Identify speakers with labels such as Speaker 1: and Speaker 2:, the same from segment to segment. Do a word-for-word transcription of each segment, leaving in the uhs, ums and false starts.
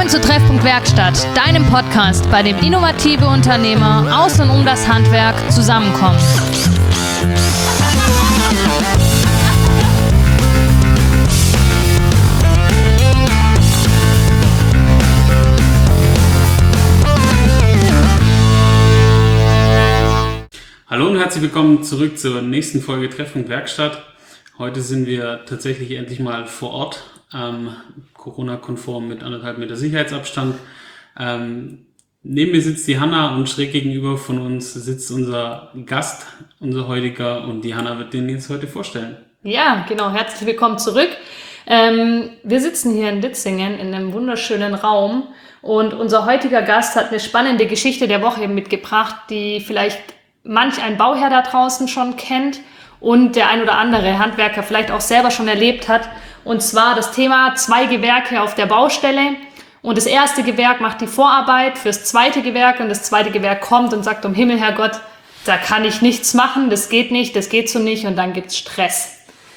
Speaker 1: Willkommen zu Treffpunkt Werkstatt, deinem Podcast, bei dem innovative Unternehmer aus und um das Handwerk zusammenkommen.
Speaker 2: Hallo und herzlich willkommen zurück zur nächsten Folge Treffpunkt Werkstatt. Heute sind wir tatsächlich endlich mal vor Ort, ähm, Corona-konform mit anderthalb Meter Sicherheitsabstand. Ähm, neben mir sitzt die Hanna und schräg gegenüber von uns sitzt unser Gast, unser heutiger, und die Hanna wird den jetzt heute vorstellen.
Speaker 3: Ja, genau, herzlich willkommen zurück. Ähm, wir sitzen hier in Ditzingen in einem wunderschönen Raum und unser heutiger Gast hat eine spannende Geschichte der Woche mitgebracht, die vielleicht manch ein Bauherr da draußen schon kennt und der ein oder andere Handwerker vielleicht auch selber schon erlebt hat. Und zwar das Thema zwei Gewerke auf der Baustelle. Und das erste Gewerk macht die Vorarbeit fürs zweite Gewerk und das zweite Gewerk kommt und sagt, um Himmel, Herrgott, da kann ich nichts machen, das geht nicht, das geht so nicht, und dann gibt's Stress.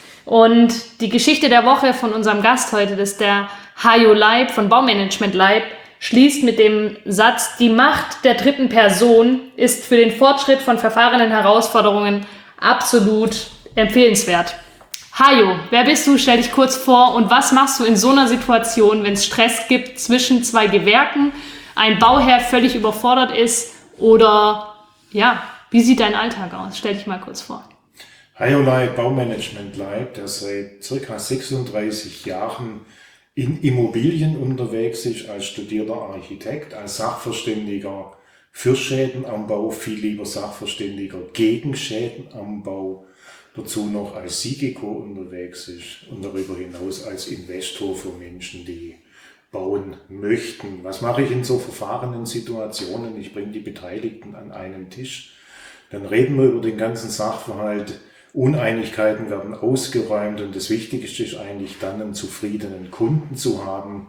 Speaker 3: Und die Geschichte der Woche von unserem Gast heute, das ist der Hajo Leib von Baumanagement Leib, schließt mit dem Satz, die Macht der dritten Person ist für den Fortschritt von verfahrenen Herausforderungen absolut empfehlenswert. Hajo, wer bist du? Stell dich kurz vor, und was machst du in so einer Situation, wenn es Stress gibt zwischen zwei Gewerken, ein Bauherr völlig überfordert ist, oder ja, wie sieht dein Alltag aus? Stell dich mal kurz vor.
Speaker 4: Hajo Leib, Baumanagement Leib, der seit circa sechsunddreißig Jahren in Immobilien unterwegs ist, als studierter Architekt, als Sachverständiger für Schäden am Bau, viel lieber Sachverständiger gegen Schäden am Bau, dazu noch als SIGECO unterwegs ist und darüber hinaus als Investor für Menschen, die bauen möchten. Was mache ich in so verfahrenen Situationen? Ich bringe die Beteiligten an einen Tisch, dann reden wir über den ganzen Sachverhalt, Uneinigkeiten werden ausgeräumt, und das Wichtigste ist eigentlich dann, einen zufriedenen Kunden zu haben,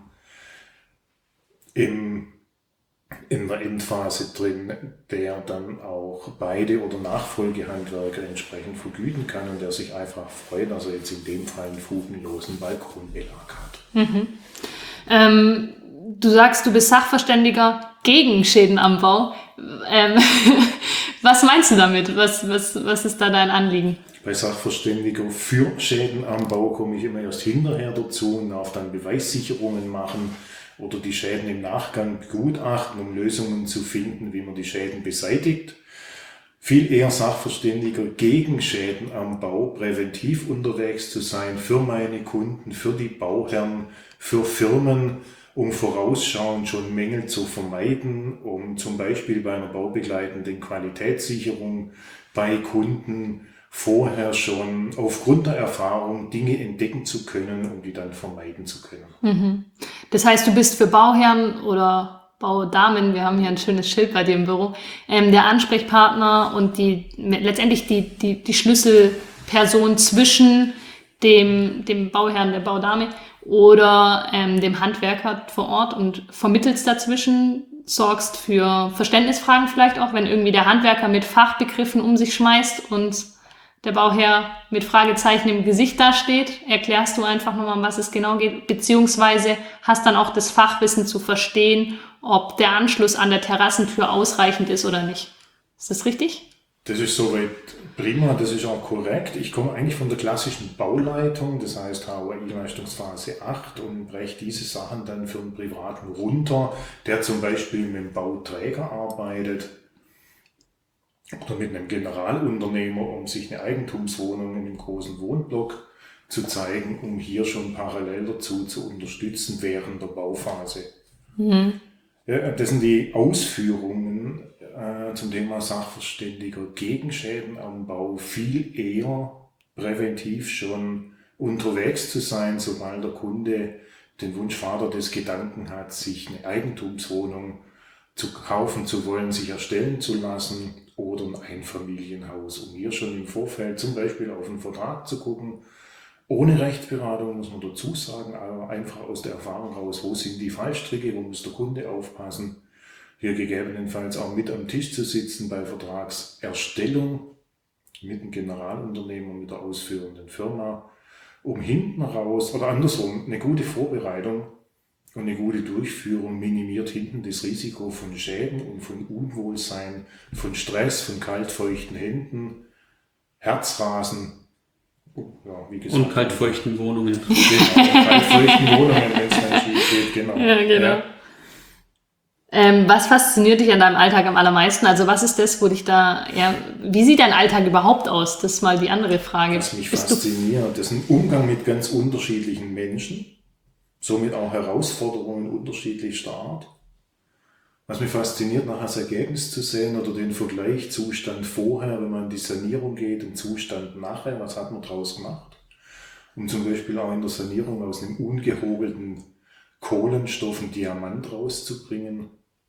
Speaker 4: im, in der Endphase drin, der dann auch beide oder Nachfolgehandwerker entsprechend vergüten kann und der sich einfach freut, dass er jetzt in dem Fall einen fugenlosen Balkonbelag hat.
Speaker 3: Mhm. Ähm, du sagst, du bist Sachverständiger gegen Schäden am Bau. Ähm, was meinst du damit? Was, was, was ist da dein Anliegen?
Speaker 4: Bei Sachverständiger für Schäden am Bau komme ich immer erst hinterher dazu und darf dann Beweissicherungen machen oder die Schäden im Nachgang begutachten, um Lösungen zu finden, wie man die Schäden beseitigt. Viel eher Sachverständiger gegen Schäden am Bau, präventiv unterwegs zu sein, für meine Kunden, für die Bauherren, für Firmen, um vorausschauend schon Mängel zu vermeiden, um zum Beispiel bei einer baubegleitenden Qualitätssicherung bei Kunden vorher schon aufgrund der Erfahrung Dinge entdecken zu können, um die dann vermeiden zu können.
Speaker 3: Mhm. Das heißt, du bist für Bauherren oder Baudamen, wir haben hier ein schönes Schild bei dir im Büro, ähm, der Ansprechpartner und die letztendlich die, die, die Schlüsselperson zwischen dem, dem Bauherrn, der Baudame oder ähm, dem Handwerker vor Ort, und vermittelst dazwischen, sorgst für Verständnisfragen vielleicht auch, wenn irgendwie der Handwerker mit Fachbegriffen um sich schmeißt und der Bauherr mit Fragezeichen im Gesicht dasteht, erklärst du einfach nochmal, um was es genau geht, beziehungsweise hast dann auch das Fachwissen zu verstehen, ob der Anschluss an der Terrassentür ausreichend ist oder nicht. Ist das richtig?
Speaker 4: Das ist soweit prima, das ist auch korrekt. Ich komme eigentlich von der klassischen Bauleitung, das heißt H O I-Leistungsphase acht, und breche diese Sachen dann für einen Privaten runter, der zum Beispiel mit dem Bauträger arbeitet oder mit einem Generalunternehmer, um sich eine Eigentumswohnung in einem großen Wohnblock zu zeigen, um hier schon parallel dazu zu unterstützen während der Bauphase. Mhm. Ja, das sind die Ausführungen äh, zum Thema Sachverständiger gegen Schäden am Bau. Viel eher präventiv schon unterwegs zu sein, sobald der Kunde den Wunschvater des Gedanken hat, sich eine Eigentumswohnung zu kaufen zu wollen, sich erstellen zu lassen, oder ein Einfamilienhaus, um hier schon im Vorfeld zum Beispiel auf einen Vertrag zu gucken. Ohne Rechtsberatung, muss man dazu sagen, aber einfach aus der Erfahrung raus, wo sind die Fallstricke, wo muss der Kunde aufpassen, hier gegebenenfalls auch mit am Tisch zu sitzen bei Vertragserstellung mit dem Generalunternehmer, mit der ausführenden Firma, um hinten raus, oder andersrum, eine gute Vorbereitung Und eine gute Durchführung minimiert hinten das Risiko von Schäden und von Unwohlsein, von Stress, von kaltfeuchten Händen, Herzrasen, ja, wie gesagt.
Speaker 2: Und kaltfeuchten Wohnungen.
Speaker 4: Genau, kaltfeuchten Wohnungen, wenn es dann schief geht, genau.
Speaker 3: Ja, genau.
Speaker 4: Ja.
Speaker 3: Ähm, was fasziniert dich an deinem Alltag am allermeisten? Also was ist das, wo dich da, ja, wie sieht dein Alltag überhaupt aus? Das ist mal die andere Frage.
Speaker 4: Was mich
Speaker 3: Bist du
Speaker 4: fasziniert, das ist ein Umgang mit ganz unterschiedlichen Menschen, somit auch Herausforderungen unterschiedlichster Art. Was mich fasziniert, nachher das Ergebnis zu sehen oder den Vergleich Zustand vorher, wenn man in die Sanierung geht, den Zustand nachher, was hat man draus gemacht? Um zum Beispiel auch in der Sanierung aus einem ungehobelten Kohlenstoff einen Diamant rauszubringen.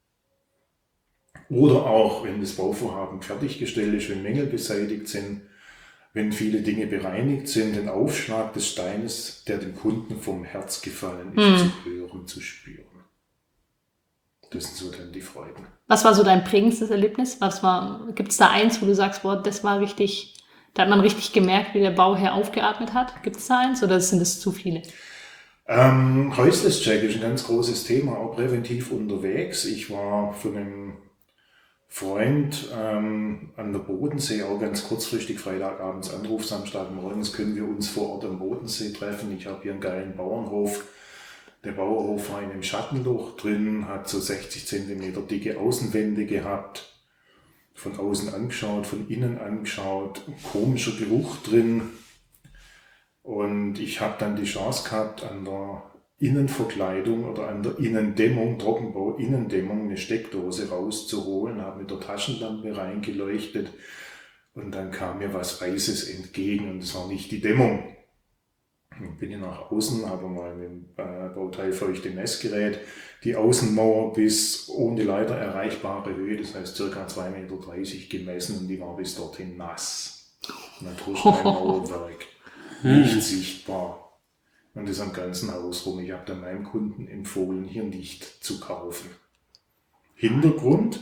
Speaker 4: Oder auch, wenn das Bauvorhaben fertiggestellt ist, wenn Mängel beseitigt sind, wenn viele Dinge bereinigt sind, den Aufschlag des Steines, der dem Kunden vom Herz gefallen ist,
Speaker 3: Hm.
Speaker 4: zu hören, zu spüren. Das sind so dann die Freuden.
Speaker 3: Was war so dein prägendstes Erlebnis? Was war, gibt es da eins, wo du sagst, boah, das war richtig, da hat man richtig gemerkt, wie der Bauherr aufgeatmet hat? Gibt es da eins oder sind es zu viele?
Speaker 4: Ähm, Häuslischeck ist ein ganz großes Thema, auch präventiv unterwegs. Ich war von einem Freund ähm, an der Bodensee, auch ganz kurzfristig, Freitagabends Anruf, Samstagmorgens können wir uns vor Ort am Bodensee treffen. Ich habe hier einen geilen Bauernhof. Der Bauernhof war in einem Schattenloch drin, hat so sechzig Zentimeter dicke Außenwände gehabt. Von außen angeschaut, von innen angeschaut, komischer Geruch drin. Und ich habe dann die Chance gehabt, an der Innenverkleidung oder an der Innendämmung, Trockenbau-Innendämmung, eine Steckdose rauszuholen, habe mit der Taschenlampe reingeleuchtet und dann kam mir was Weißes entgegen und es war nicht die Dämmung. Dann bin ich nach außen, habe mal mit dem äh, Bauteil feuchte Messgerät die Außenmauer bis ohne Leiter erreichbare Höhe, das heißt ca. zwei Komma dreißig Meter gemessen und die war bis dorthin nass. Natursteinmauerwerk, nicht sichtbar. Und das am ganzen Haus rum. Ich habe dann meinem Kunden empfohlen, hier nicht zu kaufen. Hintergrund: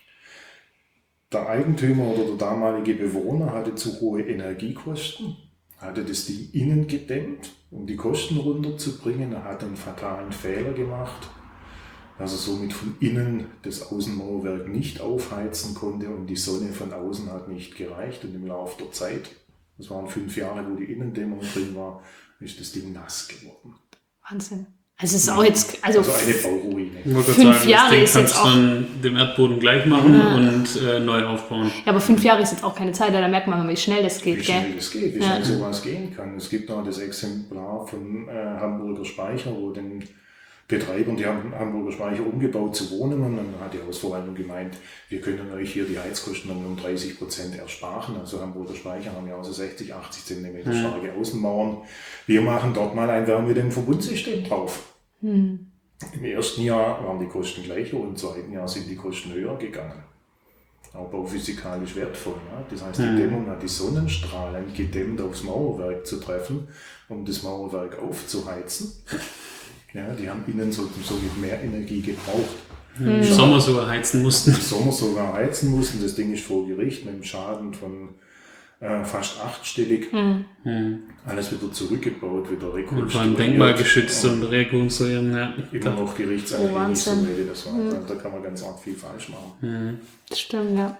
Speaker 4: Der Eigentümer oder der damalige Bewohner hatte zu hohe Energiekosten, hatte das Ding innen gedämmt, um die Kosten runterzubringen. Er hat einen fatalen Fehler gemacht, dass er somit von innen das Außenmauerwerk nicht aufheizen konnte und die Sonne von außen hat nicht gereicht. Und im Laufe der Zeit, das waren fünf Jahre, wo die Innendämmung drin war, ist das Ding nass geworden.
Speaker 3: Wahnsinn. Also es ist auch jetzt, also,
Speaker 4: Also eine Bauruine.
Speaker 2: Ich wollte
Speaker 3: Fünf
Speaker 2: gerade sagen,
Speaker 3: Jahre
Speaker 2: das Ding
Speaker 3: ist
Speaker 2: kannst
Speaker 3: jetzt
Speaker 2: du
Speaker 3: auch-
Speaker 2: dann dem Erdboden gleich machen
Speaker 3: Ja.
Speaker 2: und äh, neu aufbauen.
Speaker 3: ja, aber fünf Jahre ist jetzt auch keine Zeit, da merkt man, wie schnell das geht,
Speaker 4: Wie
Speaker 3: gell?
Speaker 4: schnell das geht, wie
Speaker 3: Ja.
Speaker 4: schnell sowas gehen kann. Es gibt noch das Exemplar von äh, Hamburger Speicher, wo den Betreibern, die haben Hamburger Speicher umgebaut zu Wohnungen, und dann hat die Hausverwaltung gemeint, wir können euch hier die Heizkosten um dreißig Prozent ersparen. Also Hamburger Speicher haben ja auch so sechzig, achtzig Zentimeter
Speaker 3: Mhm.
Speaker 4: starke Außenmauern. Wir machen dort mal ein Wärmedämmverbundsystem drauf.
Speaker 3: Hm.
Speaker 4: Im ersten Jahr waren die Kosten gleicher und im zweiten Jahr sind die Kosten höher gegangen. Auch bauphysikalisch wertvoll. Ja? Das heißt, die Dämmung hat die Sonnenstrahlen gedämmt aufs Mauerwerk zu treffen, um das Mauerwerk aufzuheizen. Ja, die haben innen so, somit mehr Energie gebraucht.
Speaker 2: Im Sommer sogar heizen mussten.
Speaker 4: Im Sommer sogar heizen mussten. Das Ding ist vor Gericht mit einem Schaden von äh, fast achtstellig.
Speaker 2: Hm.
Speaker 4: Alles wieder zurückgebaut, wieder
Speaker 2: Und vor
Speaker 4: rekonstruiert.
Speaker 2: allem denkmalgeschützt und rekonstruieren. Ja.
Speaker 4: Immer noch
Speaker 3: Oh,
Speaker 4: Gerichtsanwälte,
Speaker 3: Wahnsinn.
Speaker 4: so rede das war. Da kann man ganz arg viel falsch machen.
Speaker 3: Das stimmt, ja.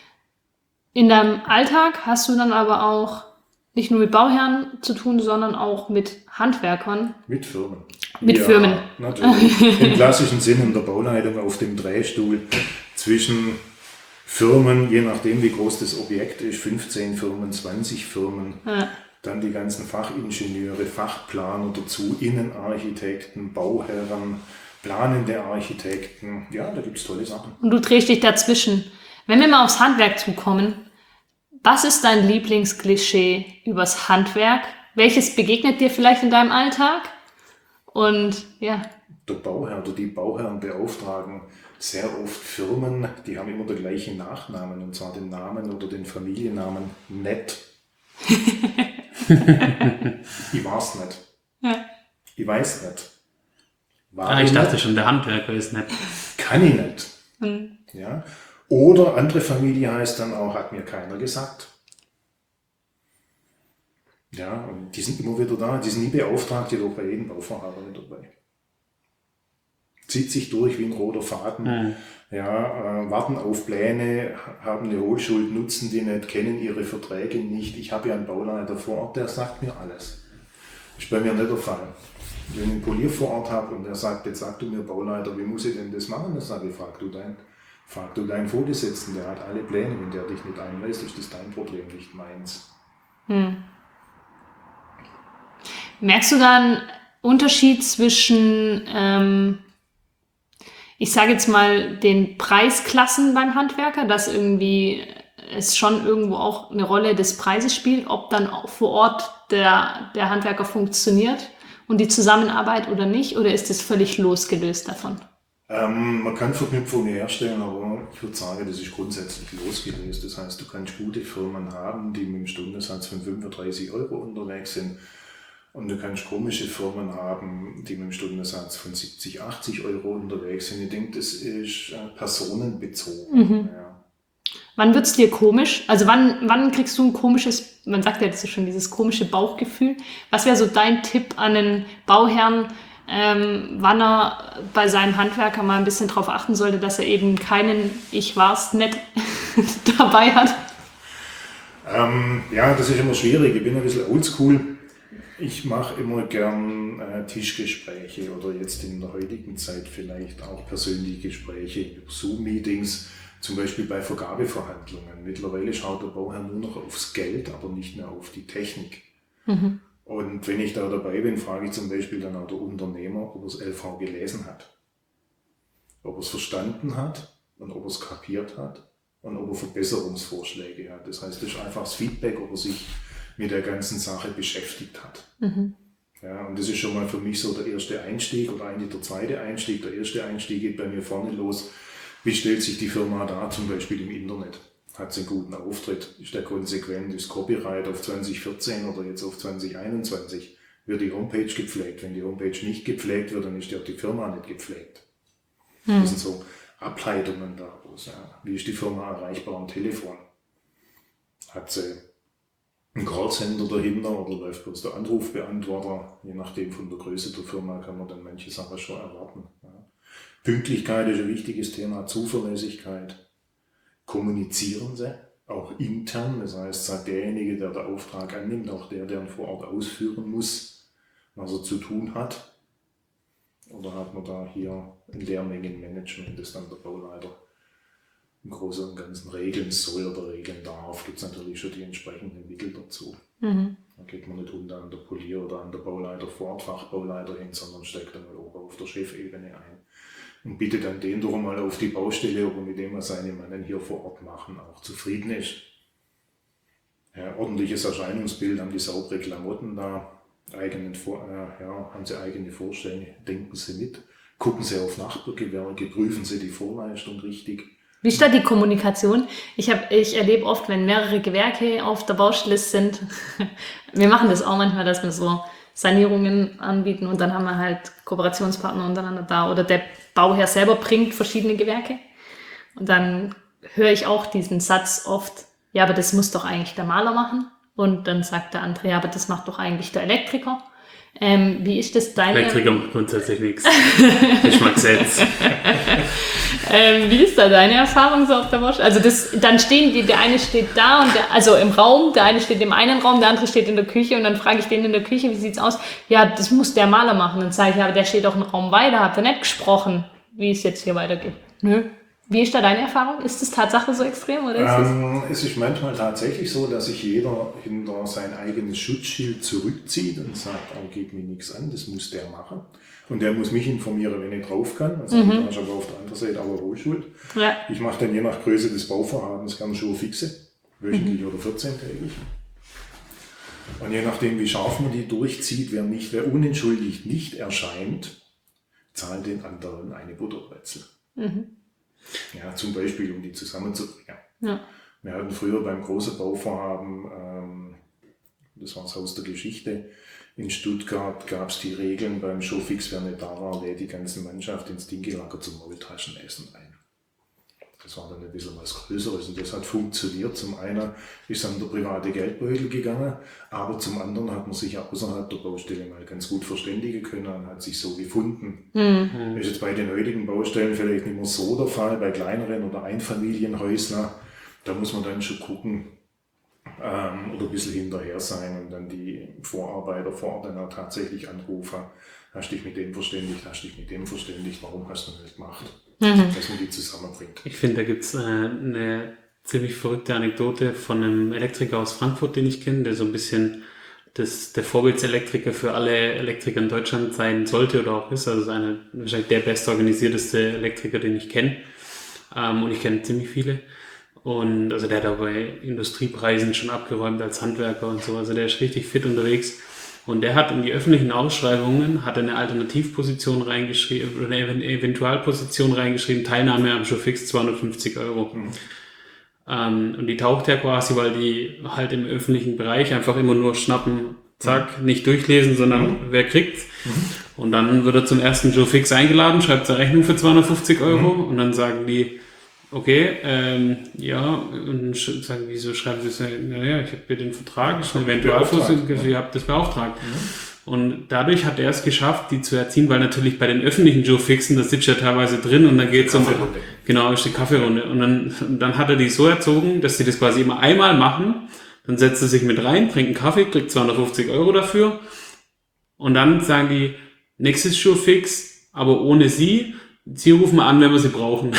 Speaker 3: In deinem Alltag hast du dann aber auch nicht nur mit Bauherren zu tun, sondern auch mit Handwerkern.
Speaker 4: Mit Firmen.
Speaker 3: Mit Firmen.
Speaker 4: Natürlich. Im klassischen Sinn in der Bauleitung auf dem Drehstuhl zwischen Firmen, je nachdem wie groß das Objekt ist, fünfzehn Firmen, zwanzig Firmen.
Speaker 3: Ja.
Speaker 4: Dann die ganzen Fachingenieure, Fachplaner dazu, Innenarchitekten, Bauherren, planende Architekten. Ja, da gibt es tolle Sachen.
Speaker 3: Und du drehst dich dazwischen. Wenn wir mal aufs Handwerk zukommen, was ist dein Lieblingsklischee übers Handwerk? Welches begegnet dir vielleicht in deinem Alltag? Und ja,
Speaker 4: Der Bauherr oder die Bauherren beauftragen sehr oft Firmen, die haben immer den gleichen Nachnamen, und zwar den Namen oder den Familiennamen Nett. Ich weiß nicht.
Speaker 3: Ja.
Speaker 4: Ich weiß nicht. War
Speaker 2: Ah, ich dachte schon, der Handwerker ist nett.
Speaker 4: Kann ich nicht.
Speaker 3: Hm.
Speaker 4: Ja? Oder andere Familie heißt dann auch, hat mir keiner gesagt. Ja, und die sind immer wieder da, die sind nie beauftragt, jedoch bei jedem Bauvorhaben mit dabei. zieht sich durch wie ein roter Faden. Mhm. Ja, äh, warten auf Pläne, haben eine Hohlschuld, nutzen die nicht, kennen ihre Verträge nicht. Ich habe ja einen Bauleiter vor Ort, der sagt mir alles. Das ist bei mir nicht der Fall. Wenn ich einen Polier vor Ort habe und der sagt, jetzt sag du mir Bauleiter, wie muss ich denn das machen? Dann sage ich, frag du deinen, frag du deinen Vorgesetzten, der hat alle Pläne, wenn der dich nicht einlässt, ist das dein Problem, nicht meins.
Speaker 3: Hm. Merkst du da einen Unterschied zwischen, ähm, ich sage jetzt mal, den Preisklassen beim Handwerker, dass irgendwie es schon irgendwo auch eine Rolle des Preises spielt, ob dann auch vor Ort der, der Handwerker funktioniert und die Zusammenarbeit oder nicht, oder ist das völlig losgelöst davon?
Speaker 4: Ähm, man kann Verknüpfungen herstellen, aber ich würde sagen, das ist grundsätzlich losgelöst. Das heißt, du kannst gute Firmen haben, die mit einem Stundensatz von fünfunddreißig Euro unterwegs sind. Und du kannst komische Firmen haben, die mit einem Stundensatz von siebzig, achtzig Euro unterwegs sind. Ich denke, das ist äh, personenbezogen. Mhm. Ja.
Speaker 3: Wann wird es dir komisch? Also wann, wann kriegst du ein komisches, man sagt ja das ist schon dieses komische Bauchgefühl. Was wäre so dein Tipp an den Bauherrn, ähm, wann er bei seinem Handwerker mal ein bisschen darauf achten sollte, dass er eben keinen Ich war's nicht dabei hat?
Speaker 4: Ähm, ja, das ist immer schwierig. Ich bin ein bisschen oldschool. Ich mache immer gern äh, Tischgespräche oder jetzt in der heutigen Zeit vielleicht auch persönliche Gespräche über Zoom-Meetings, zum Beispiel bei Vergabeverhandlungen. Mittlerweile schaut der Bauherr nur noch aufs Geld, aber nicht mehr auf die Technik. Mhm. Und wenn ich da dabei bin, frage ich zum Beispiel dann auch der Unternehmer, ob er das L V gelesen hat, ob er es verstanden hat und ob er es kapiert hat und ob er Verbesserungsvorschläge hat. Das heißt, das ist einfach das Feedback, ob er sich mit der ganzen Sache beschäftigt hat. Mhm. Ja, und das ist schon mal für mich so der erste Einstieg oder eigentlich der zweite Einstieg. Der erste Einstieg geht bei mir vorne los. Wie stellt sich die Firma da zum Beispiel im Internet? Hat sie einen guten Auftritt? Ist der konsequent? Ist Copyright auf zwanzig vierzehn oder jetzt auf zwanzig einundzwanzig? Wird die Homepage gepflegt? Wenn die Homepage nicht gepflegt wird, dann ist ja auch die Firma nicht gepflegt. Mhm. Das sind so Ableitungen daraus. Ja. Wie ist die Firma erreichbar am Telefon? Hat sie ein Callcenter dahinter oder läuft bloß der Anrufbeantworter? Je nachdem von der Größe der Firma kann man dann manche Sachen schon erwarten. Ja. Pünktlichkeit ist ein wichtiges Thema, Zuverlässigkeit. Kommunizieren sie, auch intern, das heißt, sagt derjenige, der den Auftrag annimmt, auch der, der ihn vor Ort ausführen muss, was er zu tun hat. Oder hat man da hier ein Lehrmengenmanagement, das dann der Bauleiter im Großen und Ganzen regeln soll oder regeln darf, gibt es natürlich schon die entsprechenden Mittel dazu. Mhm. Da geht man nicht unter an der Polier oder an der Bauleiter vor Ort, Fachbauleiter hin, sondern steckt dann mal oben auf der Chefebene ein und bittet dann den doch mal auf die Baustelle, ob er mit dem, was seine Mannen hier vor Ort machen, auch zufrieden ist. Ja, ordentliches Erscheinungsbild, haben die saubere Klamotten da, eigenen, äh, ja, haben sie eigene Vorstellungen, denken sie mit, gucken sie auf Nachbargewerke, prüfen sie die Vorleistung richtig.
Speaker 3: Wie ist da die Kommunikation? Ich, hab, ich erlebe oft, wenn mehrere Gewerke auf der Baustelle sind, wir machen das auch manchmal, dass wir so Sanierungen anbieten und dann haben wir halt Kooperationspartner untereinander da oder der Bauherr selber bringt verschiedene Gewerke und dann höre ich auch diesen Satz oft, ja, aber das muss doch eigentlich der Maler machen und dann sagt der andere, ja, aber das macht doch eigentlich der Elektriker. Ähm, wie ist das deine...
Speaker 2: Elektriker macht grundsätzlich nichts. Ich mag Gesetz.
Speaker 3: ähm, wie ist da deine Erfahrung so auf der Baustelle? Also das, dann stehen die, der eine steht da und der, also im Raum, der eine steht im einen Raum, der andere steht in der Küche und dann frage ich den in der Küche, wie sieht's aus? Ja, das muss der Maler machen. Dann sage ich, ja, aber der steht doch einen Raum weiter, habt ihr nicht gesprochen, wie es jetzt hier weitergeht? Nö. Wie ist da deine Erfahrung? Ist das Tatsache so extrem? Oder ist
Speaker 4: ähm, es ist manchmal tatsächlich so, dass sich jeder hinter sein eigenes Schutzschild zurückzieht und sagt, oh, geht mir nichts an, das muss der machen. Und der muss mich informieren, wenn ich drauf kann. Also mhm. ich aber auf der anderen Seite aber Hohlschuld. Ja. Ich mache dann je nach Größe des Bauvorhabens gerne schon fixe, wöchentlich mhm. oder vierzehntägig. Und je nachdem, wie scharf man die durchzieht, wer, nicht, wer unentschuldigt nicht erscheint, zahlt den anderen eine Butterbrezel. Mhm. Ja, zum Beispiel, um die zusammenzubringen. Ja. Wir hatten früher beim großen Bauvorhaben, ähm, das war das Haus der Geschichte, in Stuttgart gab es die Regeln beim Showfix, wer nicht da war, lädt die ganze Mannschaft ins Dinkilager zum Maultaschenessen ein. Das war dann ein bisschen was Größeres und das hat funktioniert. Zum einen ist dann der private Geldbeutel gegangen, aber zum anderen hat man sich ja außerhalb der Baustelle mal ganz gut verständigen können und hat sich so gefunden. Mhm. Das ist jetzt bei den heutigen Baustellen vielleicht nicht mehr so der Fall, bei kleineren oder Einfamilienhäuslern, da muss man dann schon gucken ähm, oder ein bisschen hinterher sein und dann die Vorarbeiter vor Ort dann auch tatsächlich anrufen. Hast dich mit dem verständigt, hast dich mit dem verständigt, warum hast du das nicht gemacht? Mhm. Dass man die zusammenbringt.
Speaker 2: Ich finde, da gibt es äh, eine ziemlich verrückte Anekdote von einem Elektriker aus Frankfurt, den ich kenne, der so ein bisschen das, der Vorbildselektriker für alle Elektriker in Deutschland sein sollte oder auch ist. Also ist einer, wahrscheinlich der bestorganisierteste Elektriker, den ich kenne. Ähm, und ich kenne ziemlich viele. Und also der hat auch bei Industriepreisen schon abgeräumt als Handwerker und so. Also der ist richtig fit unterwegs. Und der hat in die öffentlichen Ausschreibungen hat eine Alternativposition reingeschrieben, oder eine Eventualposition reingeschrieben, Teilnahme am Showfix zweihundertfünfzig Euro. Mhm. Ähm, und die taucht ja quasi, weil die halt im öffentlichen Bereich einfach immer nur schnappen, zack, nicht durchlesen, sondern mhm. wer kriegt's. Mhm. Und dann wird er zum ersten Showfix eingeladen, schreibt seine Rechnung für zweihundertfünfzig Euro mhm. und dann sagen die, okay, ähm, ja, und sagen, wieso schreiben Sie es? Naja, ich habe hier den Vertrag, ich habe das beauftragt. Mhm. Und dadurch hat er es geschafft, die zu erziehen, weil natürlich bei den öffentlichen Showfixen, da sitzt ja teilweise drin und dann geht's um, genau, ist die Kaffeerunde. Und dann, und dann hat er die so erzogen, dass sie das quasi immer einmal machen, dann setzt er sich mit rein, trinkt einen Kaffee, kriegt zweihundertfünfzig Euro dafür und dann sagen die, nächstes Showfix, aber ohne Sie, Sie rufen mal an, wenn wir sie brauchen.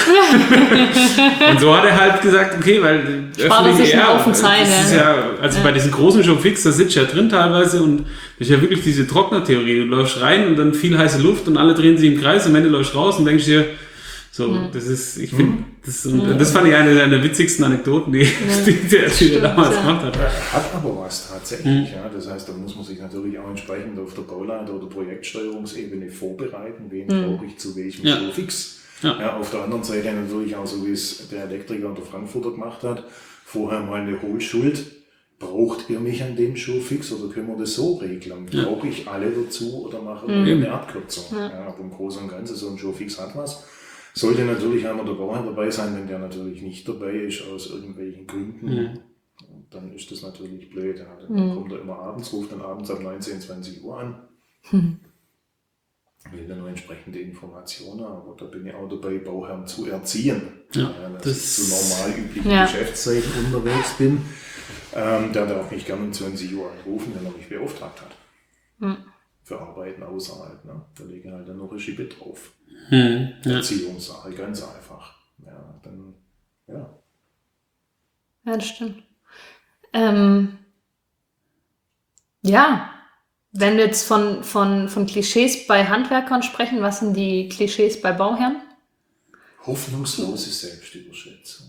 Speaker 2: Und so hat er halt gesagt, okay, weil öffentlich, ja, das ist ja, also ja. bei diesen großen Showfix, da sitzt ja drin teilweise und das ist ja wirklich diese Trocknertheorie. Du läufst rein und dann viel heiße Luft und alle drehen sich im Kreis, am Ende läufst raus und denkst dir, so, mhm. das ist, ich finde, das, und mhm. das fand ich eine der witzigsten Anekdoten, die, ja. die, der, die der damals ja. gemacht hat.
Speaker 4: Hat aber was tatsächlich, mhm. ja. Das heißt, da muss man sich natürlich auch entsprechend auf der Bauleiter- oder Projektsteuerungsebene vorbereiten, wen mhm. brauche ich zu welchem ja. Showfix. Ja. Ja, auf der anderen Seite natürlich auch so, wie es der Elektriker und der Frankfurter gemacht hat, vorher mal eine Hohlschuld. Braucht ihr mich an dem Showfix oder können wir das so regeln? Ja. Brauche ich alle dazu oder mache ich mhm. eine Abkürzung? Ja. Ja, aber im Großen und Ganzen, so ein Showfix hat was. Sollte natürlich einmal der Bauherr dabei sein, wenn der natürlich nicht dabei ist, aus irgendwelchen Gründen, mhm. dann ist das natürlich blöd. Ja. Dann mhm. kommt er immer abends, ruft dann abends ab neunzehn, zwanzig Uhr an, mhm. will dann noch entsprechende Informationen, aber da bin ich auch dabei, Bauherren zu erziehen. Ja, ja, dass das ich zu normal üblichen ja. Geschäftszeiten unterwegs bin. Ähm, der darf mich gerne um zwanzig Uhr anrufen, wenn er mich beauftragt hat. Mhm. Für Arbeiten außerhalb. Ne? Da lege ich halt dann noch eine Schippe drauf. Hm, ja. Erziehungssache, ganz einfach. Ja, dann, ja.
Speaker 3: Ja, das stimmt. Ähm, ja, wenn wir jetzt von, von, von Klischees bei Handwerkern sprechen, was sind die Klischees bei Bauherren?
Speaker 4: Hoffnungslose Selbstüberschätzung.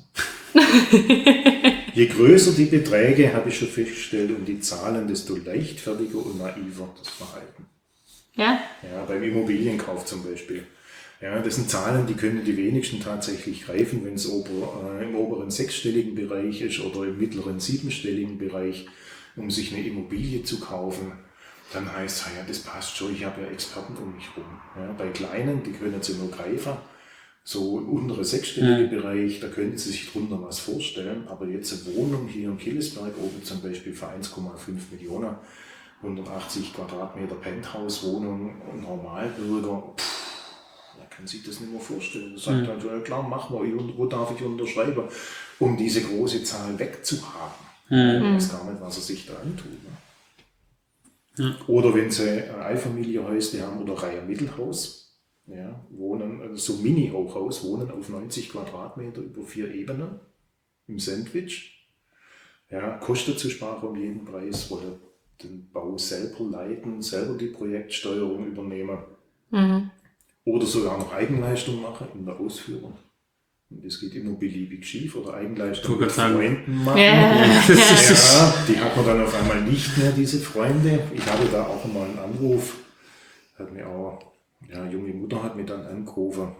Speaker 4: Je größer die Beträge, habe ich schon festgestellt, und die Zahlen, desto leichtfertiger und naiver das Verhalten.
Speaker 3: Ja?
Speaker 4: Ja, beim Immobilienkauf zum Beispiel. Ja, das sind Zahlen, die können die wenigsten tatsächlich greifen, wenn es ober, äh, im oberen sechsstelligen Bereich ist oder im mittleren siebenstelligen Bereich, um sich eine Immobilie zu kaufen. Dann heißt es, ja, das passt schon, ich habe ja Experten um mich rum. Ja, bei Kleinen, die können sie nur greifen. So im unteren sechsstelligen mhm. Bereich, da können Sie sich drunter was vorstellen. Aber jetzt eine Wohnung hier im Killesberg oben zum Beispiel für eins Komma fünf Millionen, hundertachtzig Quadratmeter Penthouse-Wohnung, Normalbürger, pff, der kann sich das nicht mehr vorstellen. Er sagt mhm. dann, ja klar, mach mal, wo darf ich unterschreiben, um diese große Zahl wegzuhaben. Mhm. Ich weiß gar nicht, was er sich da antut. Ne? Ja. Oder wenn Sie ein Einfamilienhäusle haben oder Reihe-Mittelhaus, ja, wohnen, also so Mini-Hochhaus, wohnen auf neunzig Quadratmeter über vier Ebenen im Sandwich. Ja, Kostenzusprache um jeden Preis, wollen den Bau selber leiten, selber die Projektsteuerung übernehmen mhm. oder sogar noch Eigenleistung machen in der Ausführung. Und das geht immer beliebig schief oder Eigenleistung mit Freunden machen. Ja. Ja, die hat man dann auf einmal nicht mehr, diese Freunde. Ich hatte da auch mal einen Anruf, hat mir auch Ja, junge Mutter hat mir dann angerufen,